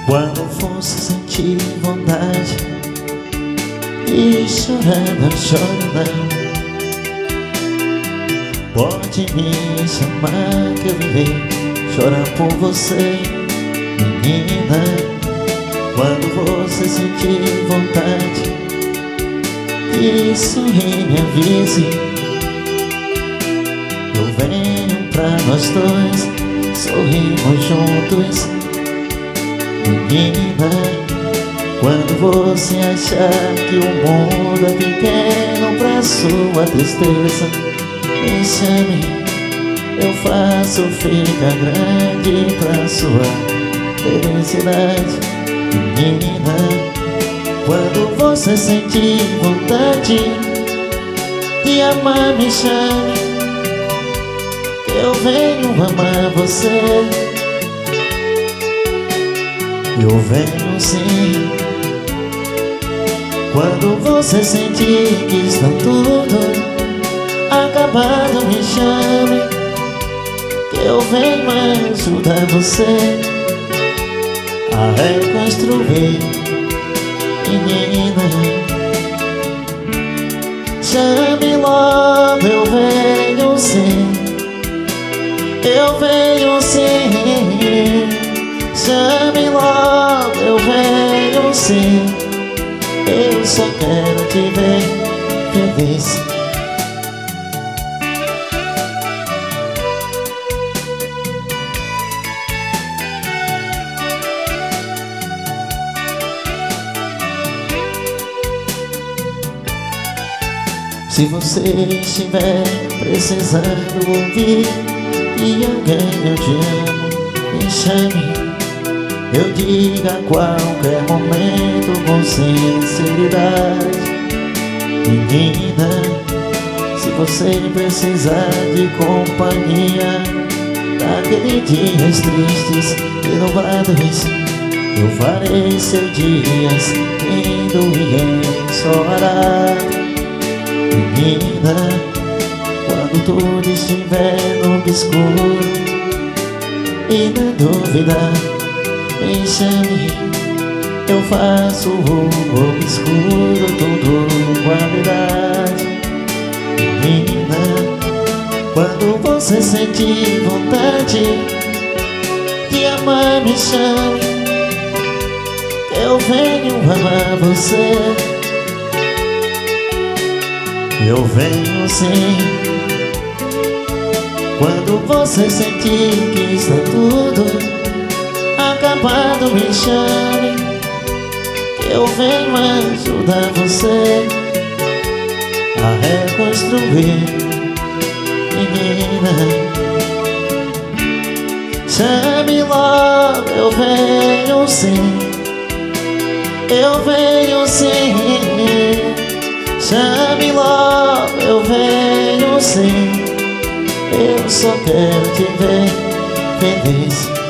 Quando você sentir vontade e chorar, não chore não. Pode me chamar que eu virei chorar por você, menina. Quando você sentir vontade e sorrir, me avise. Eu venho pra nós dois, sorrimos juntos, menina. Quando você achar que o mundo é pequeno pra sua tristeza, me chame, eu faço ficar grande pra sua felicidade, menina. Quando você sentir vontade de amar, me chame, eu venho amar você. Eu venho sim. Quando você sentir que está tudo acabado, me chame, que eu venho ajudar você a reconstruir, menina. Chame logo, eu venho sim. Eu venho sim. Chame logo, eu venho sim. Eu só quero te ver feliz. Se você estiver precisando ouvir que alguém eu te amo, me chame. Eu digo a qualquer momento com sinceridade, menina. Se você precisar de companhia naqueles dias tristes e nublados, eu farei seus dias lindo e ensolarado, menina. Quando tudo estiver no obscuro e na dúvida, me chame, eu faço o obscuro tudo com a verdade, menina. Quando você sentir vontade de amar, me chame, eu venho amar você. Eu venho sim. Quando você sentir que está tudo acabado, me chame, que eu venho ajudar você a reconstruir, menina. Chame logo, eu venho sim. Eu venho sim. Chame logo, eu venho sim. Eu só quero te ver feliz.